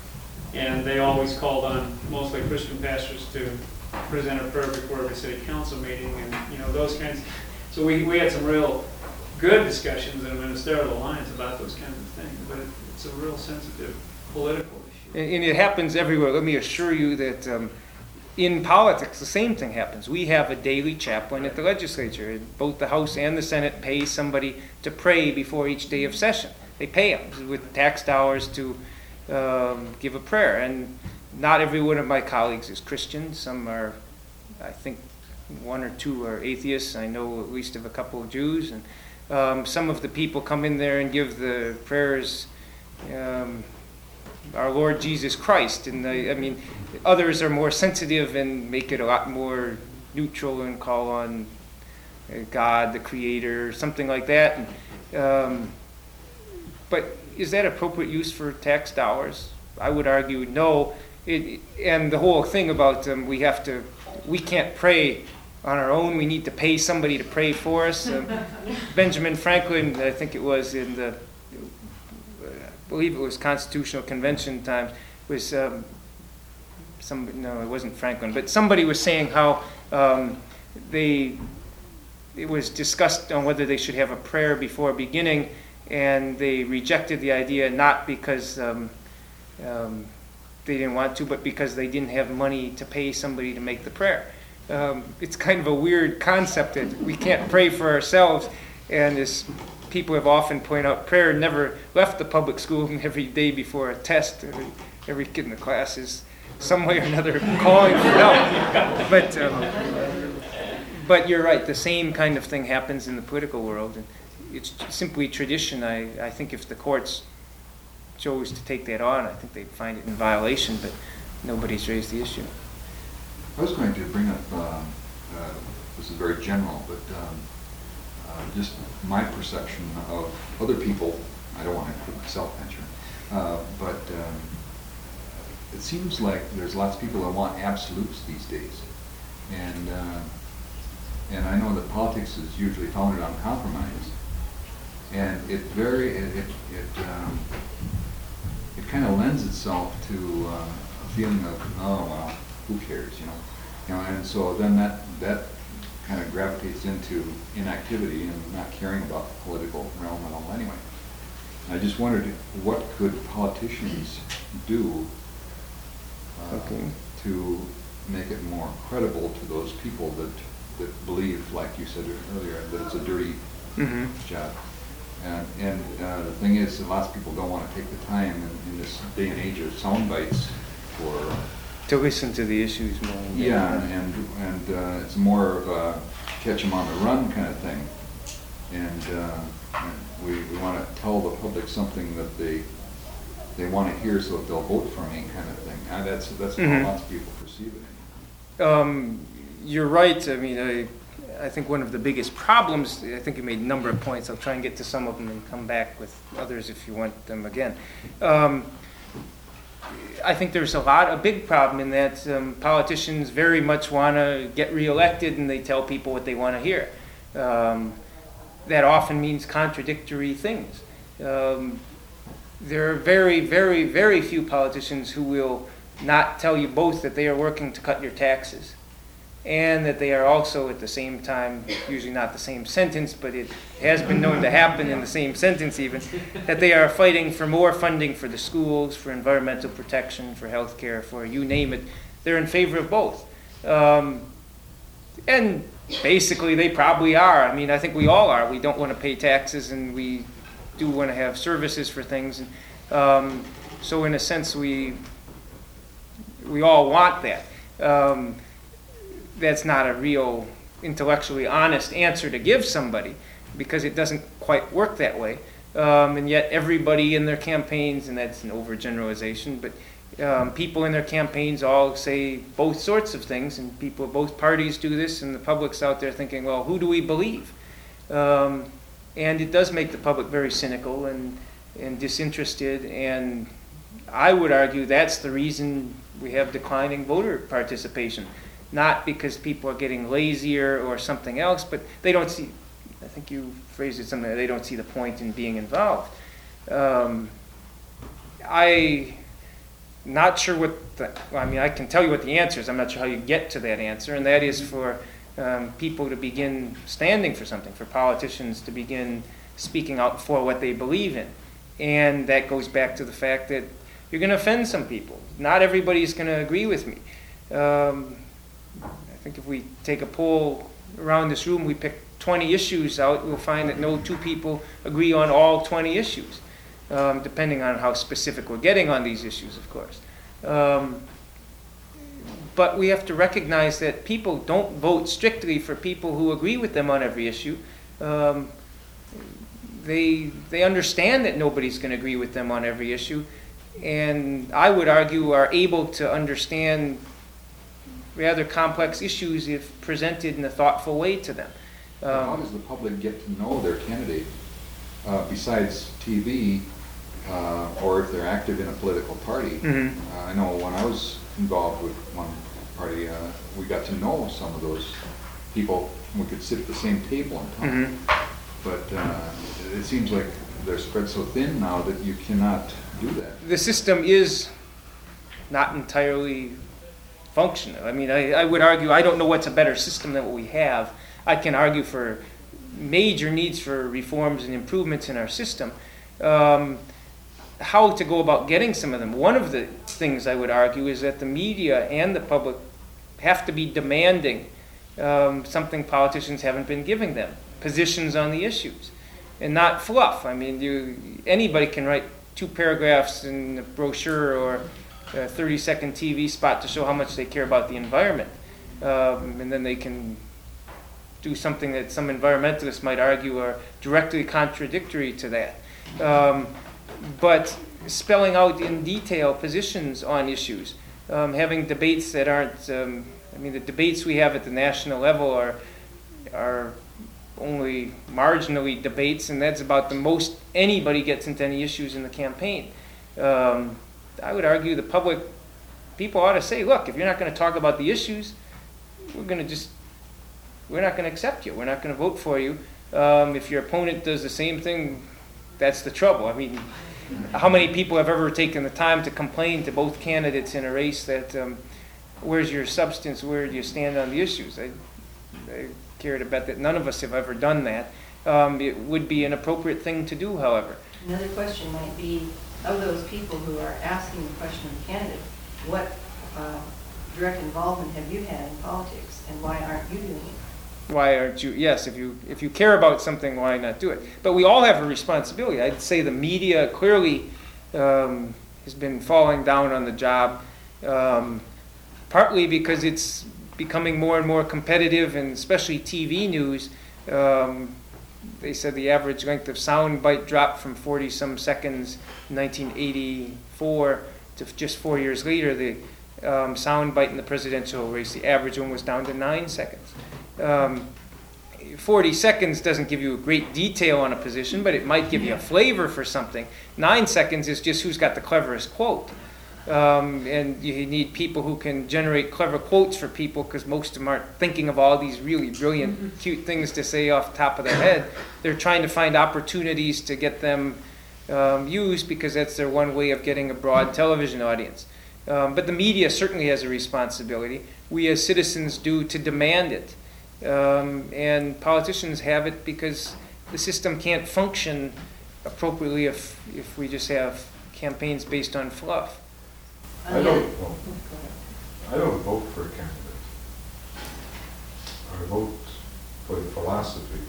and they always called on mostly Christian pastors to present a prayer before every city council meeting, and you know those kinds. So we, we had some real good discussions in the ministerial alliance about those kinds of things, but it, it's a real sensitive political issue. And, and it happens everywhere. Let me assure you that um, in politics, the same thing happens. We have a daily chaplain at the legislature. Both the House and the Senate pay somebody to pray before each day of session. They pay them with tax dollars to um, give a prayer. And not every one of my colleagues is Christian. Some are, I think, one or two are atheists. I know at least of a couple of Jews. And um, some of the people come in there and give the prayers, um, our Lord Jesus Christ. And the, I mean, others are more sensitive and make it a lot more neutral and call on God, the Creator, something like that. And, um, but is that appropriate use for tax dollars? I would argue no. It, and the whole thing about um, we have to, we can't pray on our own. We need to pay somebody to pray for us. Um, Benjamin Franklin, I think it was in the believe it was Constitutional Convention times, was um, some, no, it wasn't Franklin, but somebody was saying how um, they, it was discussed on whether they should have a prayer before beginning, and they rejected the idea not because um, um, they didn't want to, but because they didn't have money to pay somebody to make the prayer. Um, it's kind of a weird concept that we can't pray for ourselves, and as people have often pointed out, prayer never left the public school, and every day before a test, every, every kid in the class is some way or another calling for help. But, um, but you're right, the same kind of thing happens in the political world, and it's simply tradition. I, I think if the courts chose to take that on, I think they'd find it in violation, but nobody's raised the issue. I was going to bring up, um, uh, this is very general, but um, uh, just my perception of other people. I don't want to include myself, venture, uh, but um, it seems like there's lots of people that want absolutes these days, and uh, and I know that politics is usually founded on compromise, and it very it it it, um, it kind of lends itself to uh, a feeling of, oh well, who cares, you know, you know, and so then that that kind of gravitates into inactivity and not caring about the political realm at all anyway. I just wondered, what could politicians do uh, Okay. to make it more credible to those people that that believe, like you said earlier, that it's a dirty Mm-hmm. job. And, and uh, the thing is, that lots of people don't want to take the time in, in this day and age of sound bites for To listen to the issues more. yeah, and and uh, it's more of a catch them on the run kind of thing, and, uh, and we we want to tell the public something that they they want to hear, so that they'll vote for me, kind of thing. And that's that's Mhm. how lots of people perceive it. Um, you're right. I mean, I, I think one of the biggest problems, I think you made a number of points. I'll try and get to some of them and come back with others if you want them again. Um, I think there's a lot, a big problem in that um, politicians very much want to get reelected, and they tell people what they want to hear. Um, that often means contradictory things. Um, there are very, very, very few politicians who will not tell you both that they are working to cut your taxes, and that they are also at the same time, usually not the same sentence, but it has been known to happen in the same sentence even, that they are fighting for more funding for the schools, for environmental protection, for health care, for you name it. They're in favor of both. Um, and basically they probably are. I mean, I think we all are. We don't want to pay taxes, and we do want to have services for things. And, um, so in a sense, we, we all want that. Um, that's not a real intellectually honest answer to give somebody, because it doesn't quite work that way. Um, and yet everybody in their campaigns, and that's an overgeneralization, but um, people in their campaigns all say both sorts of things, and people of both parties do this, and the public's out there thinking, well, who do we believe? Um, and it does make the public very cynical and, and disinterested, and I would argue that's the reason we have declining voter participation. Not because people are getting lazier or something else, but they don't see, I think you phrased it something, they don't see the point in being involved. Um, I'm not sure what the, well, I mean, I can tell you what the answer is. I'm not sure how you get to that answer, and that is for um, people to begin standing for something, for politicians to begin speaking out for what they believe in. And that goes back to the fact that you're going to offend some people. Not everybody's going to agree with me. Um, I think if we take a poll around this room, we pick twenty issues out, we'll find that no two people agree on all twenty issues, um, depending on how specific we're getting on these issues, of course. Um, but we have to recognize that people don't vote strictly for people who agree with them on every issue. Um, they, they understand that nobody's going to agree with them on every issue, and I would argue are able to understand rather complex issues if presented in a thoughtful way to them. Um, How does the public get to know their candidate uh, besides T V, uh, or if they're active in a political party? mhm. Uh, I know when I was involved with one party, uh, we got to know some of those people. We could sit at the same table and talk. Mhm. But uh, it seems like they're spread so thin now that you cannot do that. The system is not entirely functional. I mean, I, I would argue, I don't know what's a better system than what we have. I can argue for major needs for reforms and improvements in our system. Um, how to go about getting some of them. One of the things I would argue is that the media and the public have to be demanding um, something politicians haven't been giving them, positions on the issues, and not fluff. I mean, you, anybody can write two paragraphs in a brochure or a thirty-second T V spot to show how much they care about the environment. Um, and then they can do something that some environmentalists might argue are directly contradictory to that. Um, but spelling out in detail positions on issues, um, having debates that aren't, um, I mean, the debates we have at the national level are, are only marginally debates, and that's about the most anybody gets into any issues in the campaign. Um, I would argue the public, people ought to say, look, if you're not going to talk about the issues, we're going to just, we're not going to accept you. We're not going to vote for you. Um, if your opponent does the same thing, that's the trouble. I mean, how many people have ever taken the time to complain to both candidates in a race that, um, where's your substance, where do you stand on the issues? I, I care to bet that none of us have ever done that. Um, it would be an appropriate thing to do, however. Another question might be, of those people who are asking the question of the candidate, what uh, direct involvement have you had in politics, and why aren't you doing it? Why aren't you? Yes, if you if you care about something, why not do it? But we all have a responsibility. I'd say the media clearly um, has been falling down on the job, um, partly because it's becoming more and more competitive, and especially T V news. Um, they said the average length of sound bite dropped from forty some seconds in nineteen eighty-four to just four years later. The um, sound bite in the presidential race, the average one was down to nine seconds. Um, forty seconds doesn't give you a great detail on a position, but it might give you a flavor for something. Nine seconds is just who's got the cleverest quote. Um, and you need people who can generate clever quotes for people, because most of them aren't thinking of all these really brilliant, mm-hmm. cute things to say off the top of their head. They're trying to find opportunities to get them um, used, because that's their one way of getting a broad television audience. Um, but the media certainly has a responsibility. We as citizens do to demand it. Um, and politicians have it because the system can't function appropriately if if we just have campaigns based on fluff. I don't vote. I don't vote for a candidate. I vote for the philosophy.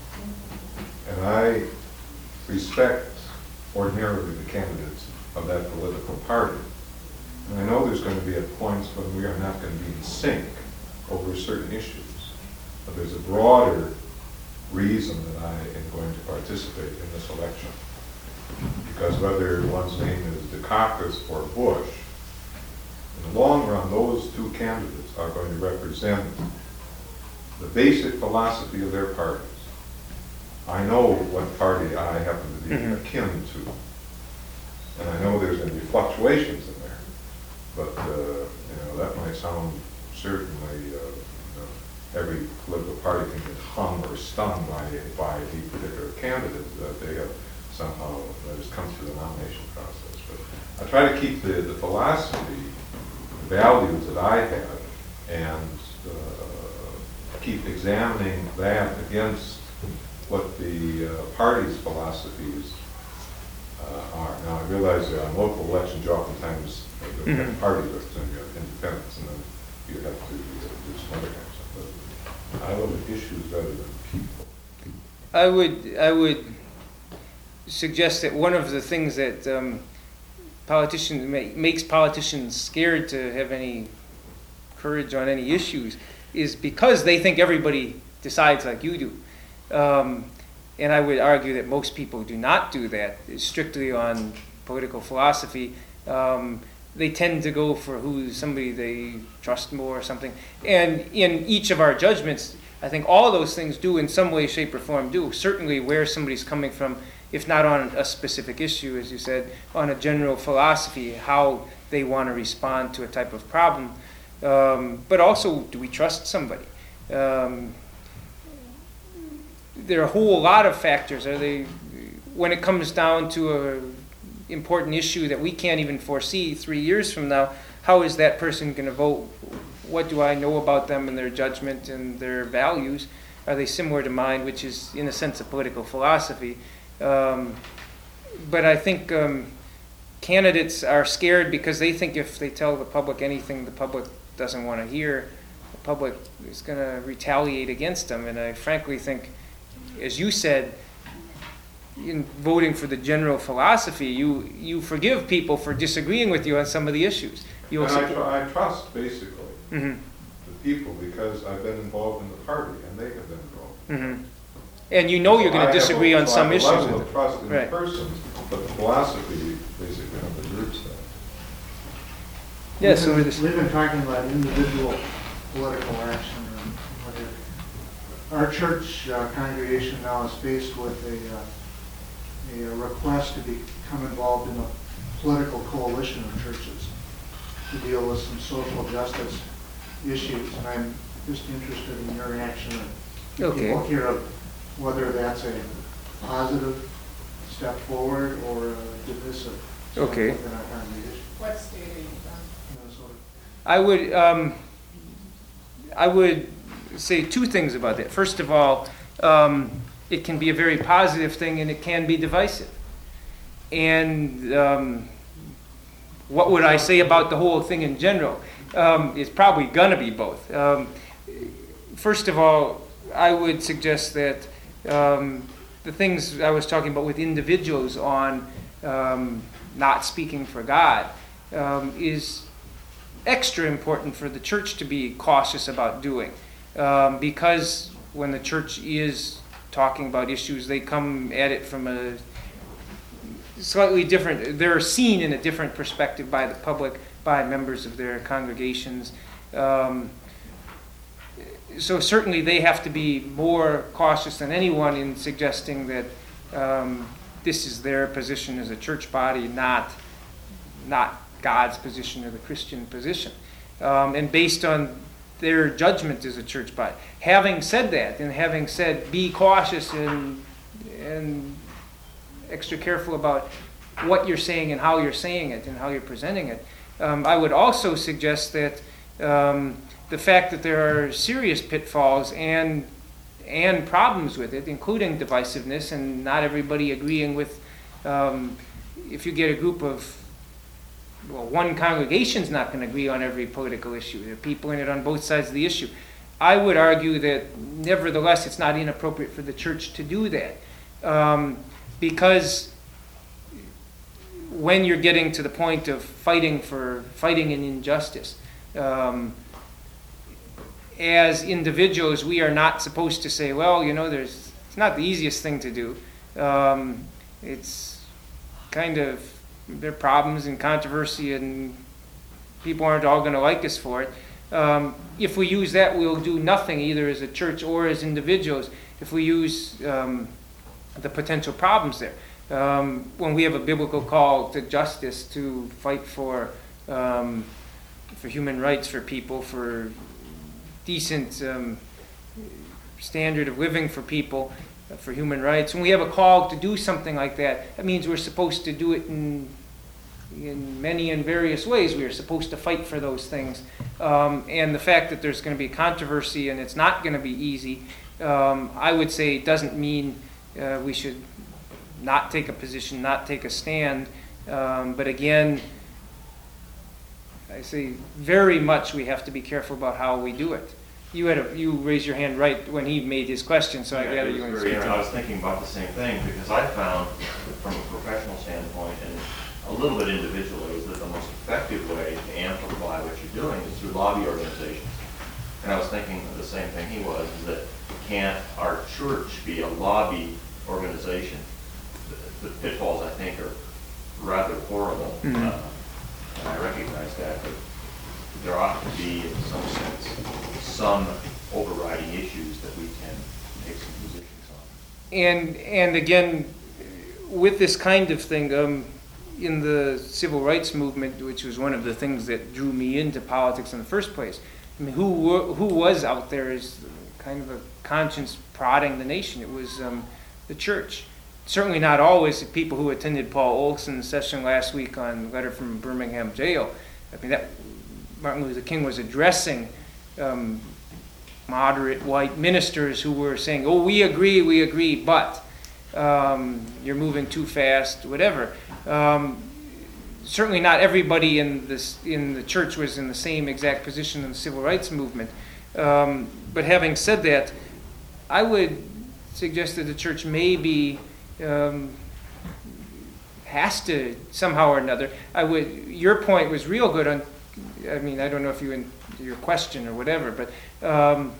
And I respect ordinarily the candidates of that political party. And I know there's going to be at points when we are not going to be in sync over certain issues. But there's a broader reason that I am going to participate in this election. Because whether one's name is Dukakis or Bush, in the long run, those two candidates are going to represent the basic philosophy of their parties. I know what party I happen to be mm-hmm. akin to. And I know there's going to be fluctuations in there. But, uh, you know, that might sound certainly... Uh, every political party can get hung or stung by, by the particular candidate that they have somehow, that has come through the nomination process. But I try to keep the, the philosophy, the values that I have, and uh, keep examining that against what the uh, party's philosophies uh, are. Now, I realize that on local elections, you oftentimes uh, the mm-hmm. party represent you have independence, and then you have to uh, do some other kinds of. I look at issues rather than people. I would I would suggest that one of the things that um, politicians make, makes politicians scared to have any courage on any issues is because they think everybody decides like you do. Um, and I would argue that most people do not do that strictly on political philosophy. Um, they tend to go for who somebody they trust more or something. And in each of our judgments, I think all those things do in some way, shape, or form do. Certainly where somebody's coming from, if not on a specific issue, as you said, on a general philosophy, how they want to respond to a type of problem. Um, but also, do we trust somebody? Um, there are a whole lot of factors. Are they when it comes down to a important issue that we can't even foresee three years from now, how is that person going to vote? What do I know about them and their judgment and their values? Are they similar to mine, which is, in a sense, a political philosophy? Um, but I think um, candidates are scared because they think if they tell the public anything the public doesn't want to hear, the public is going to retaliate against them. And I frankly think, as you said, in voting for the general philosophy, you, you forgive people for disagreeing with you on some of the issues. You And also, I, tr- I trust, basically, Mhm. the people because I've been involved in the party and they have been involved. Mhm. And you know you're going So I to have disagree a- on so I some have a issues level with of it. trust in the Right. person, but the philosophy basically undergirds that. Yeah, so We've this- been- we've been talking about individual political action and whatever. Our church uh, congregation now is faced with a, uh, a request to become involved in a political coalition of churches to deal with some social justice issues. And I'm just interested in your reaction and Okay. people here of whether that's a positive step forward or a divisive step Okay. within our congregation. What state are you from? Minnesota. I would, um, I would say two things about that. First of all, um, it can be a very positive thing and it can be divisive. And um, what would I say about the whole thing in general? Um, it's probably going to be both. Um, first of all, I would suggest that um, the things I was talking about with individuals on um, not speaking for God um, is extra important for the church to be cautious about doing. Um, because when the church is talking about issues, they come at it from a slightly different, they're seen in a different perspective by the public, by members of their congregations. Um, so certainly they have to be more cautious than anyone in suggesting that um, this is their position as a church body, not, not God's position or the Christian position. Um, and based on their judgment as a church body. Having said that, and having said be cautious and, and extra careful about what you're saying and how you're saying it and how you're presenting it, um, I would also suggest that um, the fact that there are serious pitfalls and and problems with it, including divisiveness and not everybody agreeing with, um, if you get a group of, well, one congregation's not going to agree on every political issue. There are people in it on both sides of the issue. I would argue that nevertheless it's not inappropriate for the church to do that. Um, because when you're getting to the point of fighting for fighting an injustice, um, as individuals, we are not supposed to say, well, you know, there's it's not the easiest thing to do. Um, it's kind of, there are problems and controversy and people aren't all going to like us for it. Um, if we use that, we'll do nothing either as a church or as individuals if we use um, the potential problems there. Um, when we have a biblical call to justice, to fight for um, for human rights for people, for decent um, standard of living for people, uh, for human rights. When we have a call to do something like that, that means we're supposed to do it in in many and various ways. We are supposed to fight for those things. Um, and the fact that there's going to be controversy and it's not going to be easy, um, I would say doesn't mean uh, we should not take a position, not take a stand. Um, but again, I say very much we have to be careful about how we do it. You had a, you raised your hand right when he made his question, so I Yeah, gather it you was want to very speak to inter- I it. was thinking about the same thing, because I found, from a professional standpoint, and a little bit individually, is that the most effective way to amplify what you're doing is through lobby organizations. And I was thinking of the same thing he was, is that can't our church be a lobby organization? The, the pitfalls, I think, are rather horrible, Mhm. uh, and I recognize that, but there ought to be, in some sense, some overriding issues that we can take some positions on. And and again, with this kind of thing, um, in the civil rights movement, which was one of the things that drew me into politics in the first place, I mean, who were, who was out there as kind of a conscience prodding the nation? It was um, the church. certainly not always the people who attended Paul Olson's session last week on the letter from Birmingham jail. I mean, that Martin Luther King was addressing um, moderate white ministers who were saying, oh, we agree, we agree, but um, you're moving too fast, whatever. Um, certainly not everybody in this in the church was in the same exact position in the civil rights movement. Um, but having said that, I would suggest that the church maybe um, has to somehow or another. I would. Your point was real good on. I mean, I don't know if you in your question or whatever, but um,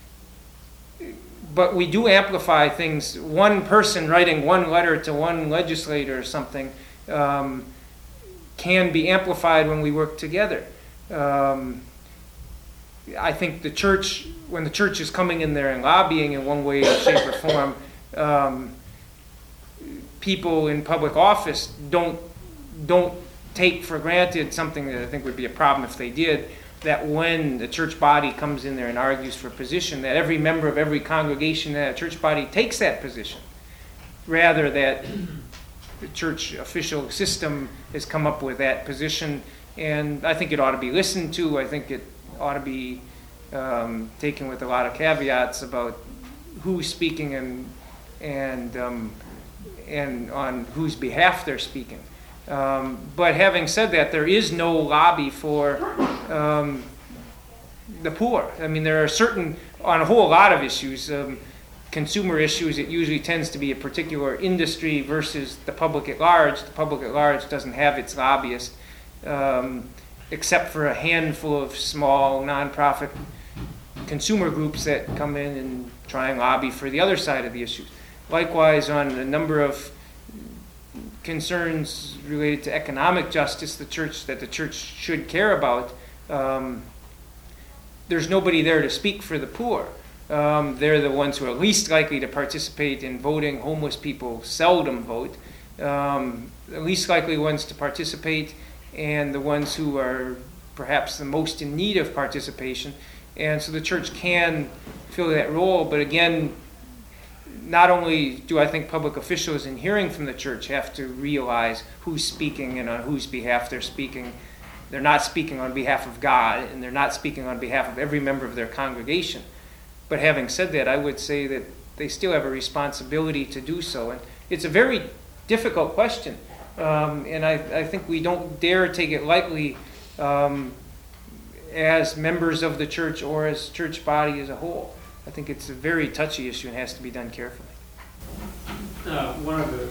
but we do amplify things. One person writing one letter to one legislator or something um, can be amplified when we work together. Um, I think the church, when the church is coming in there and lobbying in one way, shape, or form, um, people in public office don't don't take for granted something that I think would be a problem if they did, that when the church body comes in there and argues for a position, that every member of every congregation in that church body takes that position, rather that the church official system has come up with that position, and I think it ought to be listened to. I think it ought to be um, taken with a lot of caveats about who's speaking and and um, and on whose behalf they're speaking. Um, but having said that, there is no lobby for um, the poor. I mean, there are certain, on a whole lot of issues, um, consumer issues, it usually tends to be a particular industry versus the public at large. The public at large doesn't have its lobbyists, um, except for a handful of small nonprofit consumer groups that come in and try and lobby for the other side of the issues. Likewise, on a number of concerns related to economic justice, the church that the church should care about, um, there's nobody there to speak for the poor. Um, they're the ones who are least likely to participate in voting. Homeless people seldom vote. Um, the least likely ones to participate, and the ones who are perhaps the most in need of participation. And so the church can fill that role, but again, not only do I think public officials in hearing from the church have to realize who's speaking and on whose behalf they're speaking. They're not speaking on behalf of God, and they're not speaking on behalf of every member of their congregation. But having said that, I would say that they still have a responsibility to do so. And it's a very difficult question, um, and I, I think we don't dare take it lightly um, as members of the church or as church body as a whole. I think it's a very touchy issue and has to be done carefully. Uh, one of the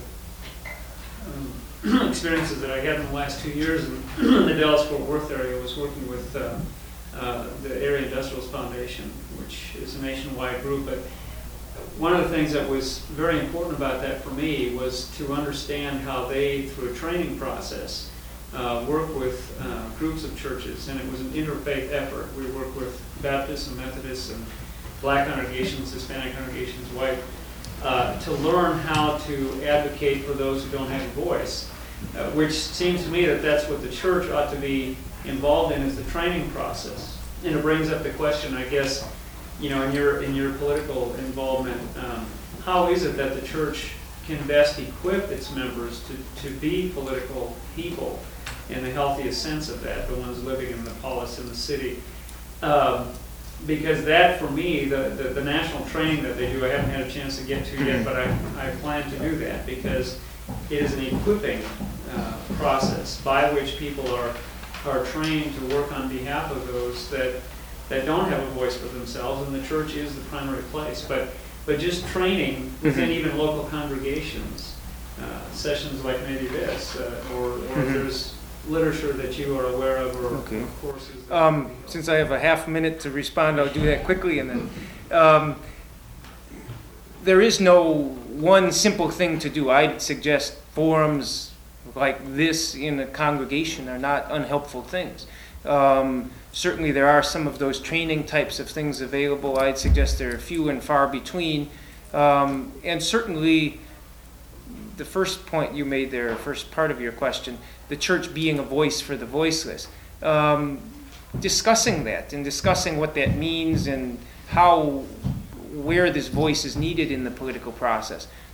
um, experiences that I had in the last two years in the Dallas-Fort Worth area was working with uh, uh, the Area Industrials Foundation, which is a nationwide group. But one of the things that was very important about that for me was to understand how they, through a training process, uh, work with uh, groups of churches. And it was an interfaith effort. We work with Baptists and Methodists and Black congregations, Hispanic congregations, white, uh, to learn how to advocate for those who don't have a voice, uh, which seems to me that that's what the church ought to be involved in, is the training process. And it brings up the question, I guess, you know, in your in your political involvement, um, how is it that the church can best equip its members to, to be political people in the healthiest sense of that, the ones living in the polis in the city? Um, Because that, for me, the, the, the national training that they do, I haven't had a chance to get to yet, but I, I plan to do that because it is an equipping uh, process by which people are are trained to work on behalf of those that that don't have a voice for themselves, and the church is the primary place. But but just training within even local congregations, uh, sessions like maybe this, uh, or, or Mm-hmm. if there's literature that you are aware of, or Okay. courses. that Um, would be since I have a half minute to respond, I'll do that quickly. And then um, there is no one simple thing to do. I'd suggest forums like this in a congregation are not unhelpful things. Um, certainly there are some of those training types of things available. I'd suggest they're few and far between. Um, and certainly the first point you made there, first part of your question, the church being a voice for the voiceless. Um, discussing that and discussing what that means and how, where this voice is needed in the political process.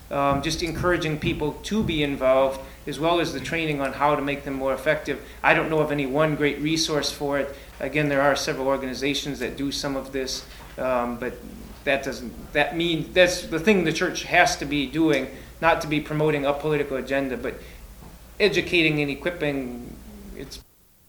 um, just encouraging people to be involved, as well as the training on how to make them more effective. I don't know of any one great resource for it. Again, there are several organizations that do some of this, um, but that doesn't, that mean, that's the thing the church has to be doing, not to be promoting a political agenda, but educating and equipping its